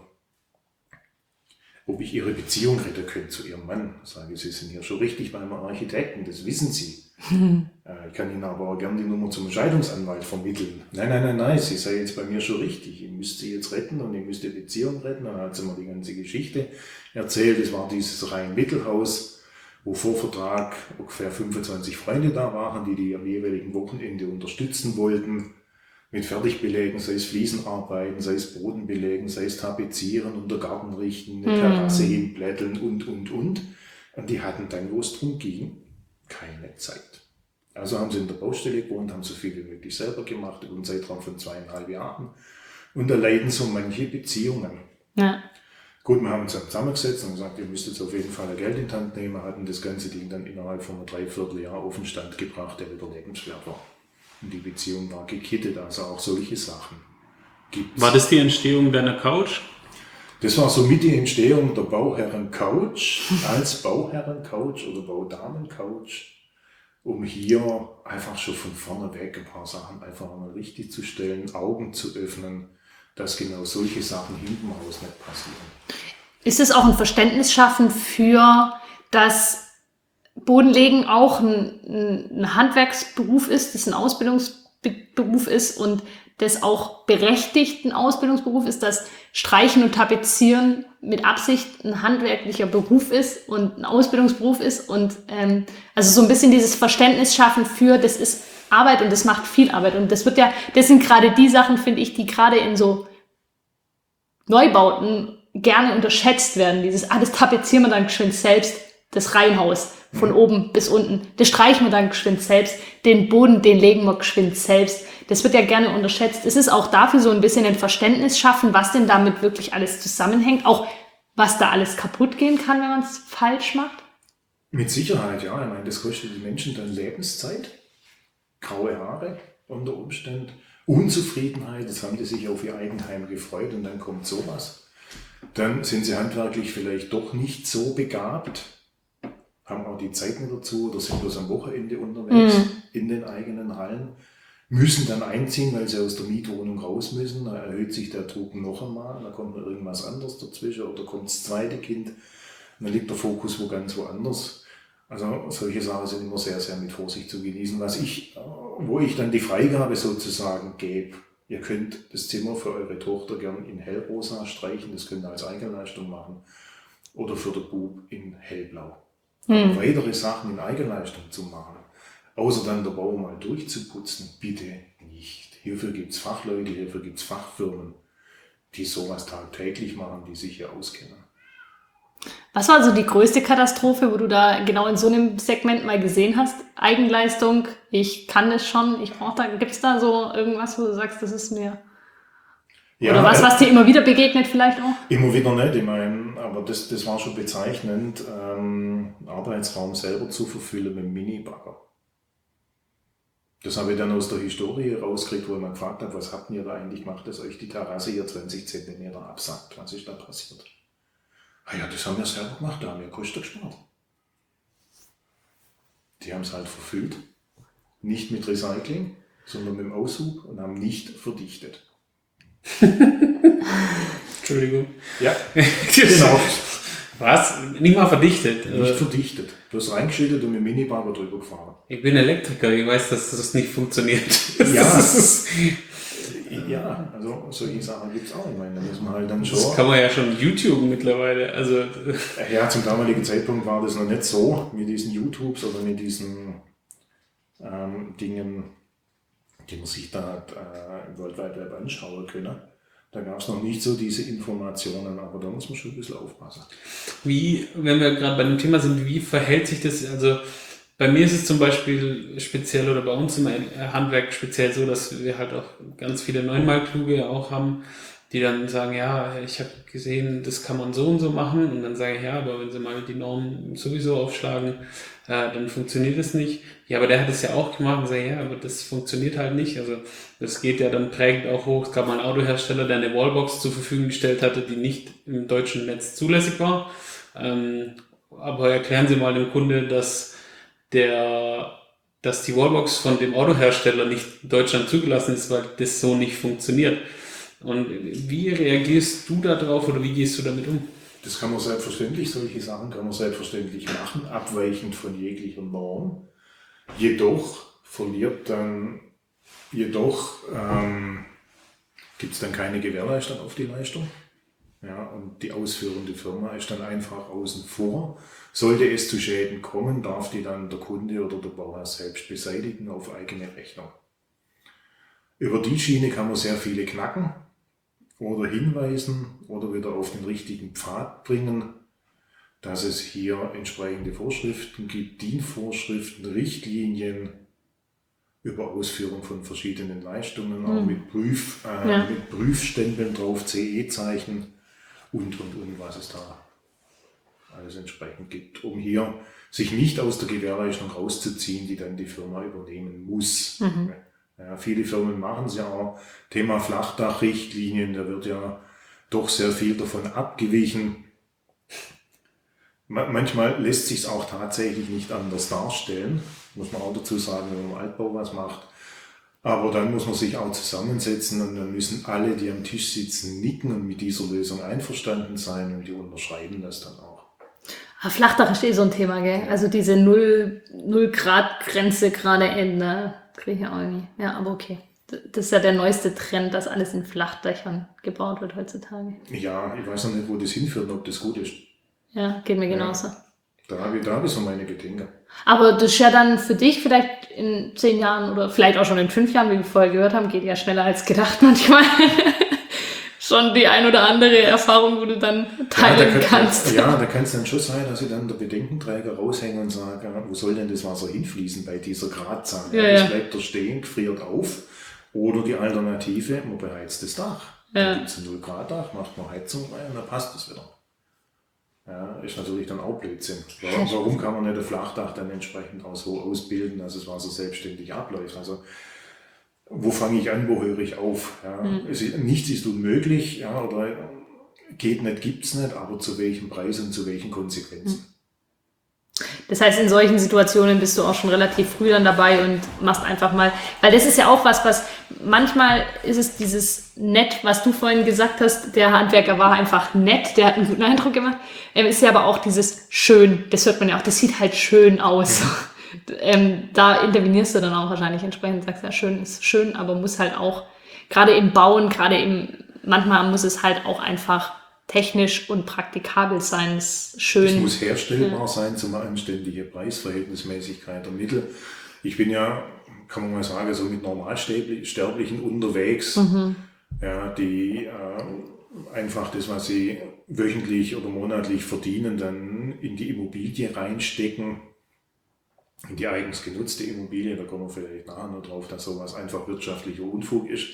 Speaker 4: ob ich ihre Beziehung retten könnte zu ihrem Mann. Ich sage, Sie sind hier schon richtig bei einem Architekten, das wissen Sie. äh, ich kann Ihnen aber auch gerne die Nummer zum Scheidungsanwalt vermitteln. Nein, nein, nein, nein, Sie sei jetzt bei mir schon richtig. Ich müsste Sie jetzt retten und ich müsste die Beziehung retten. Dann hat sie mir die ganze Geschichte erzählt. Es war dieses Rhein-Mittelhaus, wo vor Vertrag ungefähr fünfundzwanzig Freunde da waren, die die am jeweiligen Wochenende unterstützen wollten. Mit Fertigbelägen, sei es Fliesenarbeiten, sei es Bodenbelägen, sei es Tapezieren, unter Garten richten, eine Terrasse hinplätteln und, und, und. Und die hatten dann, wo es drum ging, keine Zeit. Also haben sie in der Baustelle gewohnt, haben so viel wie möglich selber gemacht, über einen Zeitraum von zweieinhalb Jahren. Und da leiden so manche Beziehungen.
Speaker 3: Ja.
Speaker 4: Gut, wir haben uns dann zusammengesetzt und gesagt, ihr müsst jetzt auf jeden Fall Geld in die Hand nehmen, hatten das ganze Ding dann innerhalb von einem Dreivierteljahr auf den Stand gebracht, der wieder lebenswert war. Und die Beziehung war gekittet, also auch solche Sachen gibt's.
Speaker 2: War das die Entstehung deiner Couch?
Speaker 4: Das war somit die Entstehung der Bauherren-Couch als Bauherren-Couch oder Baudamen-Couch, um hier einfach schon von vorne weg ein paar Sachen einfach mal richtig zu stellen, Augen zu öffnen, dass genau solche Sachen hinten raus nicht passieren.
Speaker 3: Ist es auch ein Verständnis schaffen für das Bodenlegen auch ein, ein Handwerksberuf ist, das ein Ausbildungsberuf ist und das auch berechtigt ein Ausbildungsberuf ist, dass Streichen und Tapezieren mit Absicht ein handwerklicher Beruf ist und ein Ausbildungsberuf ist und ähm, also so ein bisschen dieses Verständnis schaffen für, das ist Arbeit und das macht viel Arbeit und das wird ja, das sind gerade die Sachen, finde ich, die gerade in so Neubauten gerne unterschätzt werden. Dieses, ah, das tapezieren wir dann geschwind selbst, das Reihenhaus von oben bis unten. Das streichen wir dann geschwind selbst. Den Boden, den legen wir geschwind selbst. Das wird ja gerne unterschätzt. Es ist auch dafür so ein bisschen ein Verständnis schaffen, was denn damit wirklich alles zusammenhängt. Auch was da alles kaputt gehen kann, wenn man es falsch macht.
Speaker 4: Mit Sicherheit, ja. Ich meine, das kostet die Menschen dann Lebenszeit. Graue Haare unter Umständen. Unzufriedenheit, jetzt haben die sich auf ihr Eigenheim gefreut und dann kommt sowas. Dann sind sie handwerklich vielleicht doch nicht so begabt, haben auch die Zeit nicht dazu oder sind bloß am Wochenende unterwegs mhm. in den eigenen Hallen, müssen dann einziehen, weil sie aus der Mietwohnung raus müssen, da erhöht sich der Druck noch einmal, da kommt noch irgendwas anderes dazwischen oder kommt das zweite Kind, und dann liegt der Fokus wo ganz woanders. Also solche Sachen sind immer sehr, sehr mit Vorsicht zu genießen. Was ich, wo ich dann die Freigabe sozusagen gebe, ihr könnt das Zimmer für eure Tochter gern in hellrosa streichen, das könnt ihr als Eigenleistung machen, oder für den Bub in hellblau. Hm. Weitere Sachen in Eigenleistung zu machen, außer dann der Bau mal durchzuputzen, bitte nicht. Hierfür gibt es Fachleute, hierfür gibt es Fachfirmen, die sowas tagtäglich machen, die sich hier auskennen.
Speaker 3: Was war also die größte Katastrophe, wo du da genau in so einem Segment mal gesehen hast? Eigenleistung, ich kann es schon, ich brauche da, gibt es da so irgendwas, wo du sagst, das ist mir... Ja, oder was, was dir immer wieder begegnet vielleicht auch?
Speaker 4: Immer wieder nicht, ich meine, aber das, das war schon bezeichnend, ähm, Arbeitsraum selber zu verfüllen mit dem Minibagger. Das habe ich dann aus der Historie rausgekriegt, wo ich mal gefragt habe, was habt ihr da eigentlich gemacht, dass euch die Terrasse hier zwanzig Zentimeter absackt, was ist da passiert? Ah ja, das haben wir selber gemacht, da haben wir Kosten gespart. Die haben es halt verfüllt, nicht mit Recycling, sondern mit dem Aushub und haben nicht verdichtet.
Speaker 2: Entschuldigung.
Speaker 4: Ja, genau.
Speaker 2: Was? Nicht mal verdichtet?
Speaker 4: Nicht äh, verdichtet. Du hast reingeschüttet und mit dem Minibagger drüber gefahren.
Speaker 2: Ich bin Elektriker, ich weiß, dass das nicht funktioniert.
Speaker 4: Ja, ja, also solche Sachen gibt es auch. Ich meine, da muss man halt dann schon...
Speaker 2: Das kann man ja schon YouTube mittlerweile. Also
Speaker 4: ja, zum damaligen Zeitpunkt war das noch nicht so mit diesen YouTubes oder mit diesen ähm, Dingen, die man sich da äh, im World Wide Web anschauen können. Da gab es noch nicht so diese Informationen, aber da muss man schon ein bisschen aufpassen.
Speaker 2: Wie, wenn wir gerade bei dem Thema sind, wie verhält sich das, also bei mir ist es zum Beispiel speziell oder bei uns im Handwerk speziell so, dass wir halt auch ganz viele Neunmalkluge auch haben, die dann sagen, ja, ich habe gesehen, das kann man so und so machen und dann sage ich, ja, aber wenn sie mal die Normen sowieso aufschlagen, äh, dann funktioniert das nicht. Ja, aber der hat es ja auch gemacht und sage, ja, aber das funktioniert halt nicht. Also das geht ja dann prägend auch hoch. Es gab mal einen Autohersteller, der eine Wallbox zur Verfügung gestellt hatte, die nicht im deutschen Netz zulässig war. Ähm, aber erklären Sie mal dem Kunde, dass der, dass die Wallbox von dem Autohersteller nicht in Deutschland zugelassen ist, weil das so nicht funktioniert. Und wie reagierst du da drauf oder wie gehst du damit um?
Speaker 4: Das kann man selbstverständlich, solche Sachen kann man selbstverständlich machen, abweichend von jeglicher Norm. Jedoch verliert dann, jedoch ähm, gibt es dann keine Gewährleistung auf die Leistung. Ja, und die ausführende Firma ist dann einfach außen vor. Sollte es zu Schäden kommen, darf die dann der Kunde oder der Bauer selbst beseitigen auf eigene Rechnung. Über die Schiene kann man sehr viele knacken oder hinweisen oder wieder auf den richtigen Pfad bringen, dass es hier entsprechende Vorschriften gibt, D I N-Vorschriften, Richtlinien über Ausführung von verschiedenen Leistungen, mhm. auch mit, Prüf, äh, ja. mit Prüfstempeln drauf, C E-Zeichen und, und, und, was es da alles entsprechend gibt, um hier sich nicht aus der Gewährleistung rauszuziehen, die dann die Firma übernehmen muss. Mhm. Ja, viele Firmen machen es ja auch. Thema Flachdachrichtlinien, da wird ja doch sehr viel davon abgewichen. Manchmal lässt sich es auch tatsächlich nicht anders darstellen, muss man auch dazu sagen, wenn man im Altbau was macht. Aber dann muss man sich auch zusammensetzen und dann müssen alle, die am Tisch sitzen, nicken und mit dieser Lösung einverstanden sein und die unterschreiben das dann auch.
Speaker 3: Ah, Flachdach ist eh so ein Thema, gell? Also diese null-Grad-Grenze gerade in, ne? Kriege ich auch nie. Ja, aber okay. Das ist ja der neueste Trend, dass alles in Flachdächern gebaut wird heutzutage.
Speaker 4: Ja, ich weiß noch nicht, wo das hinführt, ob das gut ist.
Speaker 3: Ja, geht mir genauso.
Speaker 4: Ja, da habe ich, da habe ich so meine Gedanken.
Speaker 3: Aber das ist ja dann für dich vielleicht in zehn Jahren oder vielleicht auch schon in fünf Jahren, wie wir vorher gehört haben, geht ja schneller als gedacht manchmal. Schon die ein oder andere Erfahrung, wo du dann teilen ja, da kann, kannst.
Speaker 4: Ja, da kann es dann schon sein, dass ich dann der Bedenkenträger raushänge und sage, wo soll denn das Wasser hinfließen bei dieser Gradzahl? Ja, ja. Das bleibt da stehen, friert auf. Oder die Alternative, man beheizt das Dach. Ja. Dann gibt es ein null Grad Dach, macht man Heizung rein und dann passt es wieder. Ja, ist natürlich dann auch Blödsinn. Warum kann man nicht ein Flachdach dann entsprechend auch so ausbilden, dass das Wasser selbstständig abläuft? Also, wo fange ich an, wo höre ich auf? Ja, mhm. es ist, nichts ist unmöglich, ja, oder geht nicht, gibt es nicht, aber zu welchem Preis und zu welchen Konsequenzen?
Speaker 3: Das heißt, in solchen Situationen bist du auch schon relativ früh dann dabei und machst einfach mal, weil das ist ja auch was, was manchmal ist es dieses nett, was du vorhin gesagt hast, der Handwerker war einfach nett, der hat einen guten Eindruck gemacht, ähm, ist ja aber auch dieses schön, das hört man ja auch, das sieht halt schön aus. Mhm. ähm, da intervenierst du dann auch wahrscheinlich entsprechend, sagst ja, schön ist schön, aber muss halt auch, gerade im Bauen, gerade im, manchmal muss es halt auch einfach technisch und praktikabel sein, ist schön.
Speaker 4: Es muss herstellbar ja. sein, zum anständigen Preisverhältnismäßigkeit der Mittel. Ich bin ja, kann man mal sagen, so mit Normalsterblichen unterwegs, mhm. ja, die äh, einfach das, was sie wöchentlich oder monatlich verdienen, dann in die Immobilie reinstecken, in die eigens genutzte Immobilie, da kommen wir vielleicht nachher noch drauf, dass sowas einfach wirtschaftlicher Unfug ist.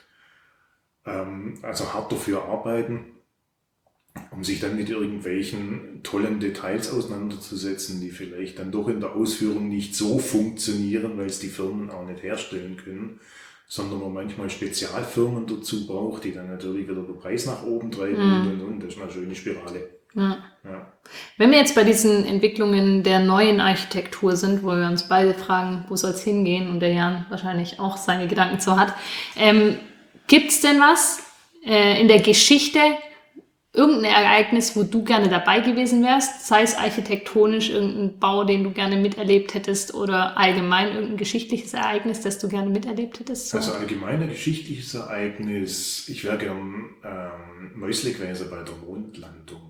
Speaker 4: Ähm, also hart dafür arbeiten, um sich dann mit irgendwelchen tollen Details auseinanderzusetzen, die vielleicht dann doch in der Ausführung nicht so funktionieren, weil es die Firmen auch nicht herstellen können, sondern man manchmal Spezialfirmen dazu braucht, die dann natürlich wieder den Preis nach oben treiben mhm. und, und, und. Das ist eine schöne Spirale.
Speaker 3: Ja. Ja. Wenn wir jetzt bei diesen Entwicklungen der neuen Architektur sind, wo wir uns beide fragen, wo soll es hingehen und der Jan wahrscheinlich auch seine Gedanken zu hat, ähm, gibt es denn was äh, in der Geschichte, irgendein Ereignis, wo du gerne dabei gewesen wärst, sei es architektonisch, irgendein Bau, den du gerne miterlebt hättest oder allgemein irgendein geschichtliches Ereignis, das du gerne miterlebt hättest? So?
Speaker 4: Also allgemein ein geschichtliches Ereignis, ich wäre gern ähm, Mäusle gewesen bei der Mondlandung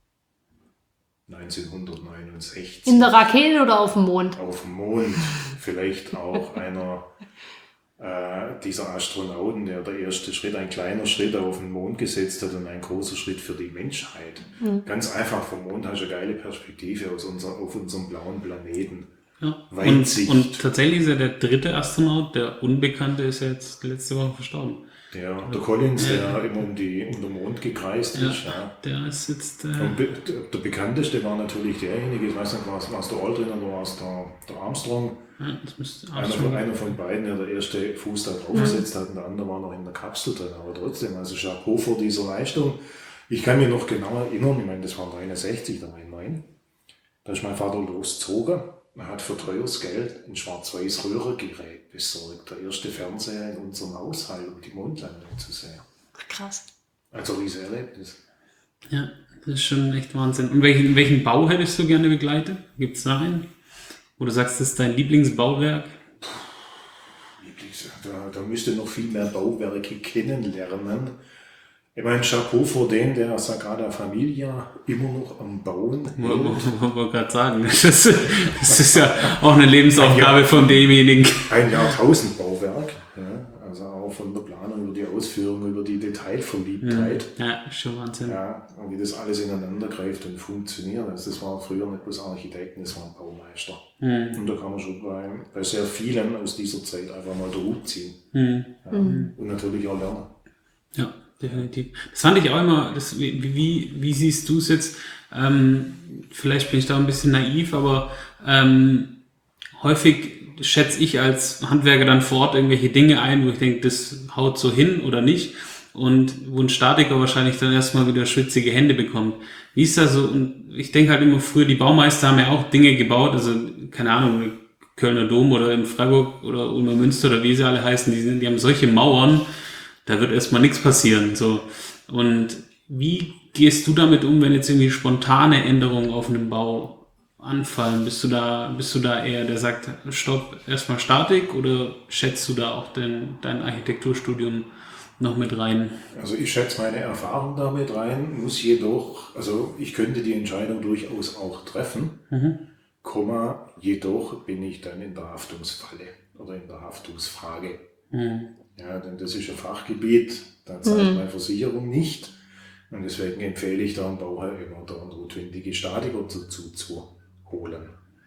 Speaker 4: neunzehnhundertneunundsechzig.
Speaker 3: In der Rakete oder auf dem Mond?
Speaker 4: Auf dem Mond, vielleicht auch einer äh, dieser Astronauten, der der erste Schritt, ein kleiner Schritt auf den Mond gesetzt hat und ein großer Schritt für die Menschheit. Mhm. Ganz einfach, vom Mond hast du eine geile Perspektive aus unser, auf unserem blauen Planeten.
Speaker 2: Ja. Und, und tatsächlich ist er der dritte Astronaut, der Unbekannte ist ja jetzt letzte Woche verstorben.
Speaker 4: Der, der Collins, ja, der immer um, die, um den Mond gekreist
Speaker 2: ja,
Speaker 4: ist. Ja.
Speaker 2: Der ist jetzt... Äh
Speaker 4: und be, der bekannteste war natürlich derjenige, ich weiß nicht, war es der Aldrin oder war es der, der Armstrong? Ja, das müsste Armstrong. Einer, von, einer von beiden, der der erste Fuß da drauf gesetzt mhm. hat und der andere war noch in der Kapsel drin. Aber trotzdem, also Chapeau vor dieser Leistung. Ich kann mich noch genau erinnern, ich meine, das war neunundsechzig, da war ich neun. Da ist mein Vater losgezogen. Er hat für teures Geld ein schwarz-weiß Röhrengerät besorgt. Der erste Fernseher in unserem Haushalt, um die Mondlandung zu sehen.
Speaker 3: Krass.
Speaker 4: Also riesiges Erlebnis.
Speaker 2: Ja, das ist schon echt Wahnsinn. Und welchen, welchen Bau hättest du gerne begleitet? Gibt es da einen, wo du sagst, das ist dein Lieblingsbauwerk?
Speaker 4: Lieblings, da, da müsste noch viel mehr Bauwerke kennenlernen. Ich meine, Chapeau vor den, der Sagrada Familia immer noch am Bauen.
Speaker 2: Ich wollte gerade sagen, das ist, das ist ja auch eine Lebensaufgabe ein von demjenigen.
Speaker 4: Ein Jahrtausendbauwerk, ja, also auch von der Planung über die Ausführung, über die Detailverliebtheit.
Speaker 2: Ja, ja, schon Wahnsinn.
Speaker 4: Ja, und wie das alles ineinander greift und funktioniert. Also das war früher nicht bloß Architekten, das waren Baumeister. Mhm. Und da kann man schon bei, bei sehr vielen aus dieser Zeit einfach mal den Hut ziehen. Mhm. Ja, mhm. Und natürlich auch lernen.
Speaker 2: Ja. Definitiv. Das fand ich auch immer, das, wie, wie, wie siehst du es jetzt? Ähm, vielleicht bin ich da ein bisschen naiv, aber ähm, häufig schätze ich als Handwerker dann vor Ort irgendwelche Dinge ein, wo ich denke, das haut so hin oder nicht. Und wo ein Statiker wahrscheinlich dann erstmal wieder schwitzige Hände bekommt. Wie ist das so? Und ich denke halt immer früher, die Baumeister haben ja auch Dinge gebaut, also keine Ahnung, Kölner Dom oder in Freiburg oder Ulmer Münster oder wie sie alle heißen, die, sind, die haben solche Mauern, da wird erstmal nichts passieren. So. Und wie gehst du damit um, wenn jetzt irgendwie spontane Änderungen auf einem Bau anfallen? Bist du da, bist du da eher, der sagt, stopp, erstmal Statik, oder schätzt du da auch den, dein Architekturstudium noch mit rein?
Speaker 4: Also ich schätze meine Erfahrung damit rein, muss jedoch, also ich könnte die Entscheidung durchaus auch treffen, mhm. Komma, jedoch bin ich dann in der Haftungsfalle oder in der Haftungsfrage. Mhm. Ja, denn das ist ein Fachgebiet, da zahlt mhm. meine Versicherung nicht. Und deswegen empfehle ich da einem Bauherr immer, da eine notwendige Statiker dazu zu holen.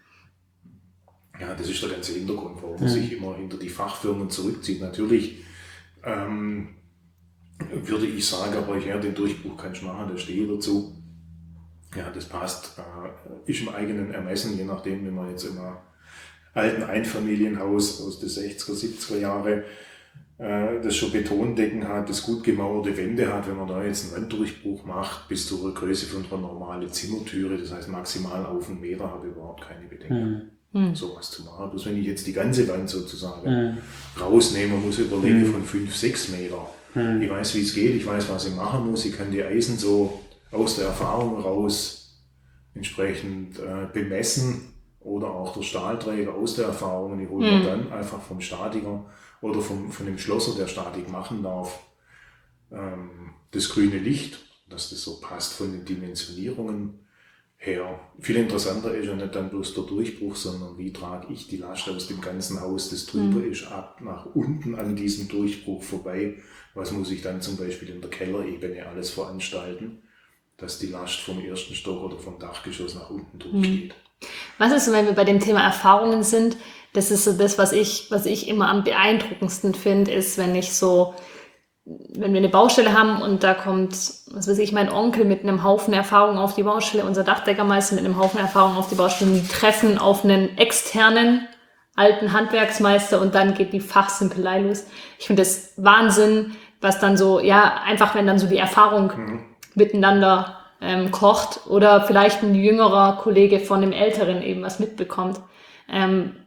Speaker 4: Ja, das ist der ganze Hintergrund, warum man mhm. sich immer hinter die Fachfirmen zurückzieht. Natürlich ähm, würde ich sagen, aber ja, den Durchbruch kannst du machen, da stehe ich dazu. Ja, das passt. Äh, ist im eigenen Ermessen, je nachdem, wenn man jetzt im alten Einfamilienhaus aus den sechziger, siebziger Jahre das schon Betondecken hat, das gut gemauerte Wände hat, wenn man da jetzt einen Wanddurchbruch macht, bis zur Größe von einer normalen Zimmertüre, das heißt maximal auf einen Meter, habe ich überhaupt keine Bedenken, mhm. sowas zu machen. Bloß wenn ich jetzt die ganze Wand sozusagen mhm. rausnehme, muss ich überlegen mhm. von fünf, sechs Meter. Mhm. Ich weiß, wie es geht, ich weiß, was ich machen muss, ich kann die Eisen so aus der Erfahrung raus entsprechend äh, bemessen oder auch der Stahlträger aus der Erfahrung, und ich hole mhm. mir dann einfach vom Statiker oder vom, von dem Schlosser, der Statik machen darf, ähm, das grüne Licht, dass das so passt von den Dimensionierungen her. Viel interessanter ist ja nicht dann bloß der Durchbruch, sondern wie trage ich die Last aus dem ganzen Haus, das drüber mhm. ist, ab nach unten an diesem Durchbruch vorbei. Was muss ich dann zum Beispiel in der Kellerebene alles veranstalten, dass die Last vom ersten Stock oder vom Dachgeschoss nach unten durchgeht. Mhm.
Speaker 3: Was ist, wenn wir bei dem Thema Erfahrungen sind? Das ist so das, was ich, was ich immer am beeindruckendsten finde, ist, wenn ich so, wenn wir eine Baustelle haben und da kommt, was weiß ich, mein Onkel mit einem Haufen Erfahrung auf die Baustelle, unser Dachdeckermeister mit einem Haufen Erfahrung auf die Baustelle, die treffen auf einen externen alten Handwerksmeister und dann geht die Fachsimpelei los. Ich finde das Wahnsinn, was dann so, ja, einfach wenn dann so die Erfahrung mhm. miteinander ähm, kocht oder vielleicht ein jüngerer Kollege von dem Älteren eben was mitbekommt. Ähm,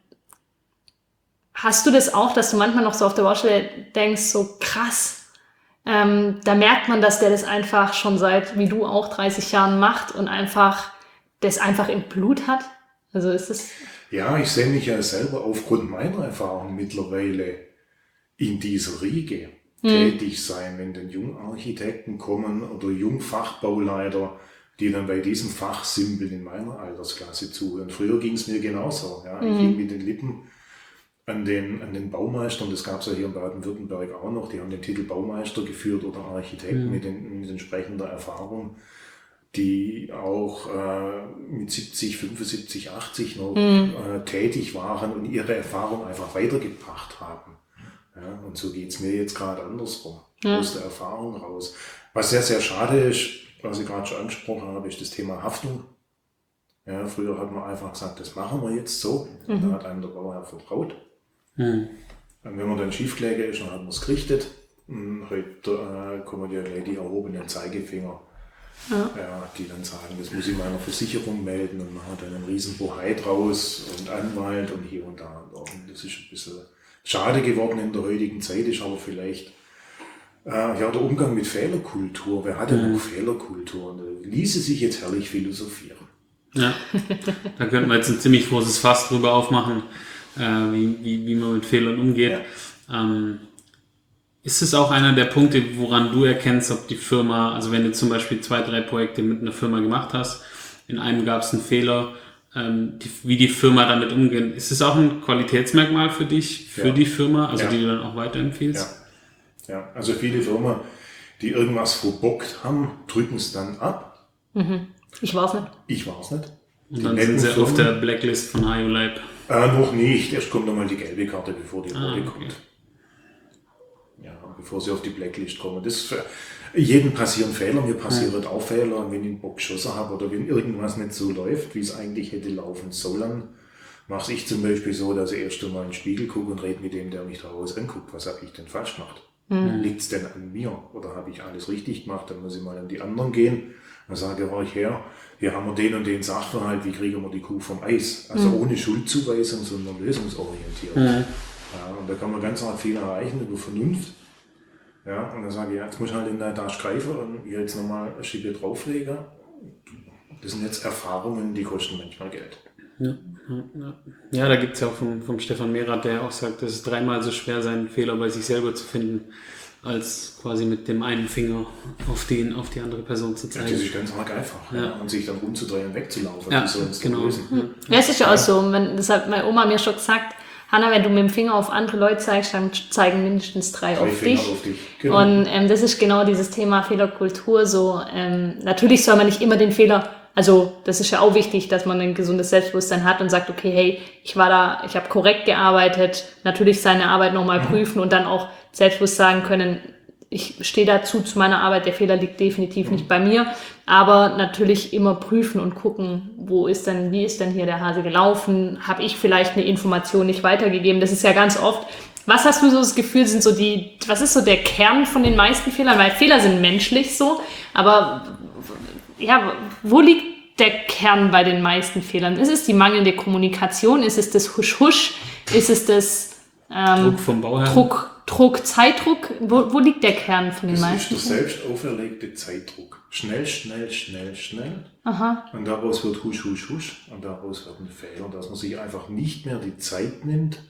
Speaker 3: Hast du das auch, dass du manchmal noch so auf der Baustelle denkst, so krass, ähm, da merkt man, dass der das einfach schon seit, wie du auch, dreißig Jahren macht und einfach das einfach im Blut hat? Also ist es...
Speaker 4: Ja, ich sehe mich ja selber aufgrund meiner Erfahrung mittlerweile in dieser Riege hm. tätig sein, wenn dann Jungarchitekten kommen oder Jungfachbauleiter, die dann bei diesem Fachsimpeln in meiner Altersklasse zuhören. Früher ging es mir genauso. Ja, ich hing mit den Lippen an den, an den Baumeistern, das gab es ja hier in Baden-Württemberg auch noch, die haben den Titel Baumeister geführt oder Architekten mhm. mit, den, mit entsprechender Erfahrung, die auch äh, mit siebzig, fünfundsiebzig, achtzig noch mhm. äh, tätig waren und ihre Erfahrung einfach weitergebracht haben. Ja, und so geht es mir jetzt gerade andersrum, ja. aus der Erfahrung raus. Was sehr, sehr schade ist, was ich gerade schon angesprochen habe, ist das Thema Haftung. Ja, früher hat man einfach gesagt, das machen wir jetzt so, mhm. und da hat einem der Bauherr vertraut. Mhm. Und wenn man dann Schiefkläger ist, dann hat man es gerichtet. Und heute äh, kommen ja die erhobenen Zeigefinger, ja. Ja, die dann sagen, das muss ich meiner Versicherung melden, und man hat dann einen riesen Bohai draus und Anwalt und hier und da. Und das ist ein bisschen schade geworden in der heutigen Zeit, ist aber vielleicht äh, ja, der Umgang mit Fehlerkultur. Wer hat denn mhm. noch Fehlerkultur? Und da ließe sich jetzt herrlich philosophieren.
Speaker 2: Ja, da könnten wir jetzt ein ziemlich großes Fass drüber aufmachen, äh, wie, wie, wie man mit Fehlern umgeht. Ja. Ähm, ist es auch einer der Punkte, woran du erkennst, ob die Firma, also wenn du zum Beispiel zwei, drei Projekte mit einer Firma gemacht hast, in einem gab es einen Fehler, ähm, die, wie die Firma damit umgeht, ist es auch ein Qualitätsmerkmal für dich, für ja. die Firma, also ja. die du dann auch weiterempfiehlst?
Speaker 4: Ja. ja, also viele Firmen, die irgendwas verbockt haben, drücken es dann ab.
Speaker 3: Mhm. Ich war's nicht.
Speaker 4: Ich war's nicht.
Speaker 2: Und dann sind sie auf der Blacklist von HioLab.
Speaker 4: Äh, noch nicht. Erst kommt nochmal die gelbe Karte, bevor die rote
Speaker 2: ah, okay.
Speaker 4: kommt. Ja, bevor sie auf die Blacklist kommen. Das für jeden passieren Fehler. Mir passieren ja. auch Fehler. Wenn ich einen Bock geschossen habe oder wenn irgendwas nicht so läuft, wie es eigentlich hätte laufen sollen, mache ich zum Beispiel so, dass ich erst einmal in den Spiegel gucke und rede mit dem, der mich daraus anguckt. Was habe ich denn falsch gemacht? Mhm. Liegt es denn an mir? Oder habe ich alles richtig gemacht? Dann muss ich mal an die anderen gehen. Dann sage ich, euch her, hier haben wir den und den Sachverhalt, wie kriegen wir die Kuh vom Eis? Also mhm. ohne Schuldzuweisung, sondern lösungsorientiert. Mhm. Ja, und da kann man ganz arg viel erreichen über Vernunft. Ja, und dann sage ich, ja, jetzt muss ich halt in der Tasche greifen und hier jetzt nochmal eine Schippe drauflegen. Das sind jetzt Erfahrungen, die kosten manchmal Geld.
Speaker 2: Ja, ja. ja da gibt es ja auch vom, vom Stefan Mehrath, der auch sagt, es ist dreimal so schwer, seinen Fehler bei sich selber zu finden, als quasi mit dem einen Finger auf, den, auf die andere Person zu zeigen.
Speaker 4: Ja, das ist ganz arg einfach. Ja. Ja, und sich dann umzudrehen und wegzulaufen.
Speaker 2: Ja,
Speaker 4: das
Speaker 2: genau.
Speaker 3: Hm. Ja, es ist ja auch so. Wenn, das hat meine Oma mir schon gesagt, Hanna, wenn du mit dem Finger auf andere Leute zeigst, dann zeigen mindestens drei, drei auf, dich. auf dich. Genau. Und ähm, das ist genau dieses Thema Fehlerkultur. So, ähm, natürlich soll man nicht immer den Fehler, also das ist ja auch wichtig, dass man ein gesundes Selbstbewusstsein hat und sagt, okay, hey, ich war da, ich habe korrekt gearbeitet, natürlich seine Arbeit nochmal mhm. prüfen und dann auch selbstbewusst sagen können, ich stehe dazu zu meiner Arbeit, der Fehler liegt definitiv mhm. nicht bei mir, aber natürlich immer prüfen und gucken, wo ist denn, wie ist denn hier der Hase gelaufen, habe ich vielleicht eine Information nicht weitergegeben, das ist ja ganz oft. Was hast du so das Gefühl, sind so die, was ist so der Kern von den meisten Fehlern, weil Fehler sind menschlich so, aber ja, wo liegt der Kern bei den meisten Fehlern? Ist es die mangelnde Kommunikation, ist es das Husch-Husch, ist es das ähm,
Speaker 2: Druck vom Bauherrn?
Speaker 3: Druck, Druck, Zeitdruck, wo, wo liegt der Kern von den
Speaker 4: das
Speaker 3: meisten?
Speaker 4: Das ist der selbst auferlegte Zeitdruck. Schnell, schnell, schnell, schnell.
Speaker 3: Aha.
Speaker 4: Und daraus wird Husch, Husch, Husch. Und daraus wird ein Fehler, dass man sich einfach nicht mehr die Zeit nimmt,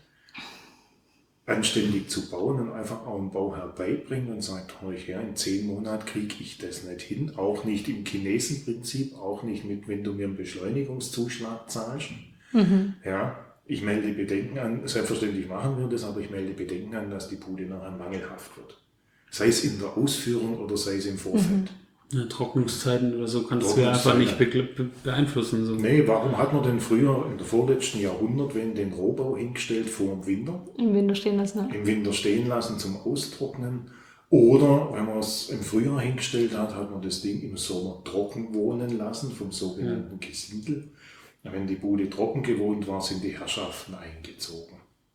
Speaker 4: anständig zu bauen und einfach auch einen Bauherr beibringt und sagt, hör ich her, in zehn Monaten kriege ich das nicht hin. Auch nicht im Chinesenprinzip, auch nicht mit, wenn du mir einen Beschleunigungszuschlag zahlst. Mhm. Ja. Ich melde Bedenken an, selbstverständlich machen wir das, aber ich melde Bedenken an, dass die Bude nachher mangelhaft wird. Sei es in der Ausführung oder sei es im Vorfeld.
Speaker 2: Ja, Trocknungszeiten oder so kannst du ja einfach nicht be- be- beeinflussen. So.
Speaker 4: Nee, warum hat man denn früher in der vorletzten Jahrhundert, wenn den Rohbau hingestellt vor dem Winter?
Speaker 3: Im Winter stehen lassen.
Speaker 4: Im Winter stehen lassen zum Austrocknen. Oder wenn man es im Frühjahr hingestellt hat, hat man das Ding im Sommer trocken wohnen lassen vom sogenannten ja. Gesindel. Wenn die Bude trocken gewohnt war, sind die Herrschaften eingezogen.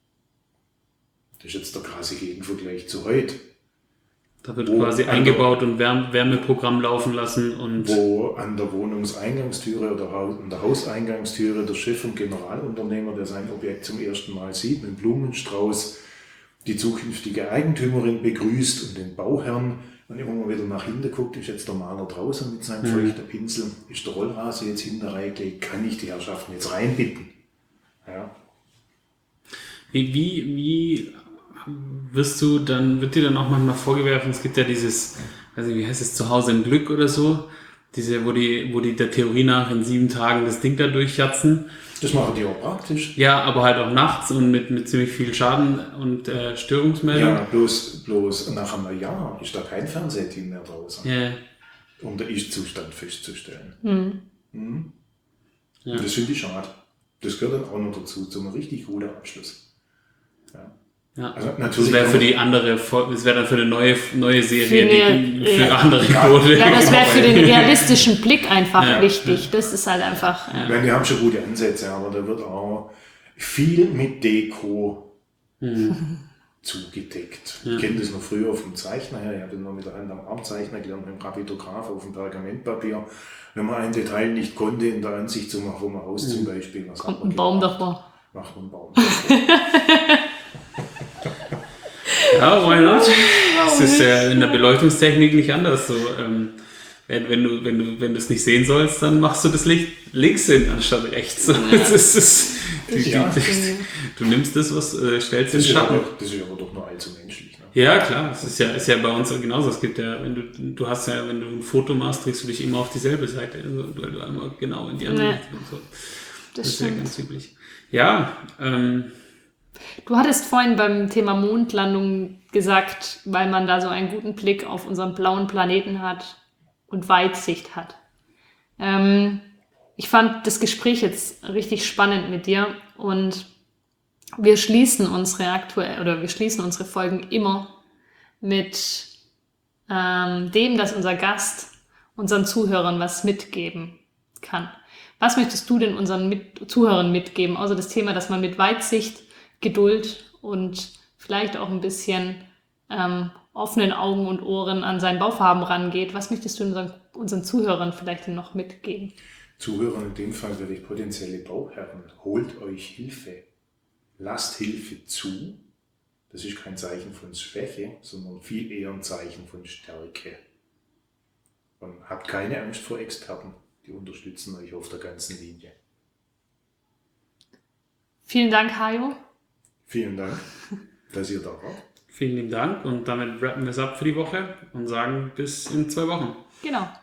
Speaker 4: Das ist jetzt der krasse Gegenvergleich zu heute.
Speaker 2: Da wird quasi eingebaut der, und Wärme, Wärmeprogramm laufen lassen. Und
Speaker 4: wo an der Wohnungseingangstüre oder an der Hauseingangstüre der Chef und Generalunternehmer, der sein Objekt zum ersten Mal sieht, mit Blumenstrauß die zukünftige Eigentümerin begrüßt und den Bauherrn. Und immer mal wieder nach hinten guckt, ist jetzt der Maler draußen mit seinem mhm. feuchten Pinsel, ist der Rollrasen jetzt hinten reingelegt, kann ich die Herrschaften jetzt reinbitten? Ja.
Speaker 2: Wie, wie, wie wirst du dann, wird dir dann auch manchmal vorgeworfen, es gibt ja dieses, weiß nicht, wie heißt es, Zuhause im Glück oder so, diese, wo die, wo die der Theorie nach in sieben Tagen das Ding da durchjatzen.
Speaker 4: Das machen die auch praktisch.
Speaker 2: Ja, aber halt auch nachts und mit, mit ziemlich viel Schaden und äh, Störungsmeldungen.
Speaker 4: Ja, bloß, bloß nach einem Jahr ist da kein Fernsehteam mehr draußen,
Speaker 2: ja.
Speaker 4: um den Ist-Zustand festzustellen.
Speaker 3: Mhm.
Speaker 4: Mhm. Ja. Und das finde ich schade. Das gehört dann auch noch dazu, zum richtig guten Abschluss. Ja.
Speaker 2: Ja, also das wäre für die andere, das wäre dann für eine neue, neue Serie,
Speaker 3: für, eine,
Speaker 2: die, für
Speaker 3: ja.
Speaker 2: andere Quote.
Speaker 3: Ja, das wäre für den realistischen Blick einfach ja. wichtig. Das ist halt einfach.
Speaker 4: Ja. Ich meine, die haben schon gute Ansätze, aber da wird auch viel mit Deko mhm. zugedeckt. Ja. Ich kenne das noch früher vom Zeichner her. Ich habe noch mit der Hand am Armzeichner gelernt, mit dem Rapidograph auf dem Pergamentpapier. Wenn man ein Detail nicht konnte, in der Ansicht zu machen, vom Haus mhm. zum Beispiel. Was
Speaker 3: kommt ein Baum davor.
Speaker 4: Macht man einen Baum davor.
Speaker 2: Ja, why not? Es ist ja in der Beleuchtungstechnik nicht anders. So, ähm, wenn, wenn du wenn du wenn du es nicht sehen sollst, dann machst du das Licht links hin anstatt rechts. So, das ist, das, du,
Speaker 4: Ja.
Speaker 2: du, du nimmst das, was äh, stellst in
Speaker 4: Das ist,
Speaker 2: Schatten.
Speaker 4: aber, das ist aber doch nur allzu menschlich. Ne?
Speaker 2: Ja, klar, das ist ja, ist ja bei uns genauso. Es gibt ja, wenn du, du hast ja, wenn du ein Foto machst, drehst du dich immer auf dieselbe Seite, also, weil du einmal genau in die andere
Speaker 3: Nee.
Speaker 2: Richtung so. Das,
Speaker 3: Das
Speaker 2: ist ja
Speaker 3: stimmt.
Speaker 2: ganz üblich. Ja, ähm,
Speaker 3: Du hattest vorhin beim Thema Mondlandung gesagt, weil man da so einen guten Blick auf unseren blauen Planeten hat und Weitsicht hat. Ähm, ich fand das Gespräch jetzt richtig spannend mit dir und wir schließen unsere aktuell oder wir schließen unsere Folgen immer mit ähm, dem, dass unser Gast unseren Zuhörern was mitgeben kann. Was möchtest du denn unseren mit Zuhörern mitgeben, außer das Thema, dass man mit Weitsicht, Geduld und vielleicht auch ein bisschen ähm, offenen Augen und Ohren an sein Bauvorhaben rangeht? Was möchtest du unseren, unseren Zuhörern vielleicht noch mitgeben?
Speaker 4: Zuhörern in dem Fall werde ich potenzielle Bauherren. Holt euch Hilfe. Lasst Hilfe zu. Das ist kein Zeichen von Schwäche, sondern viel eher ein Zeichen von Stärke. Und habt keine Angst vor Experten. Die unterstützen euch auf der ganzen Linie.
Speaker 3: Vielen Dank, Hajo.
Speaker 4: Vielen Dank, dass ihr da wart.
Speaker 2: vielen lieben Dank und damit wrappen wir es ab für die Woche und sagen bis in zwei Wochen.
Speaker 3: Genau.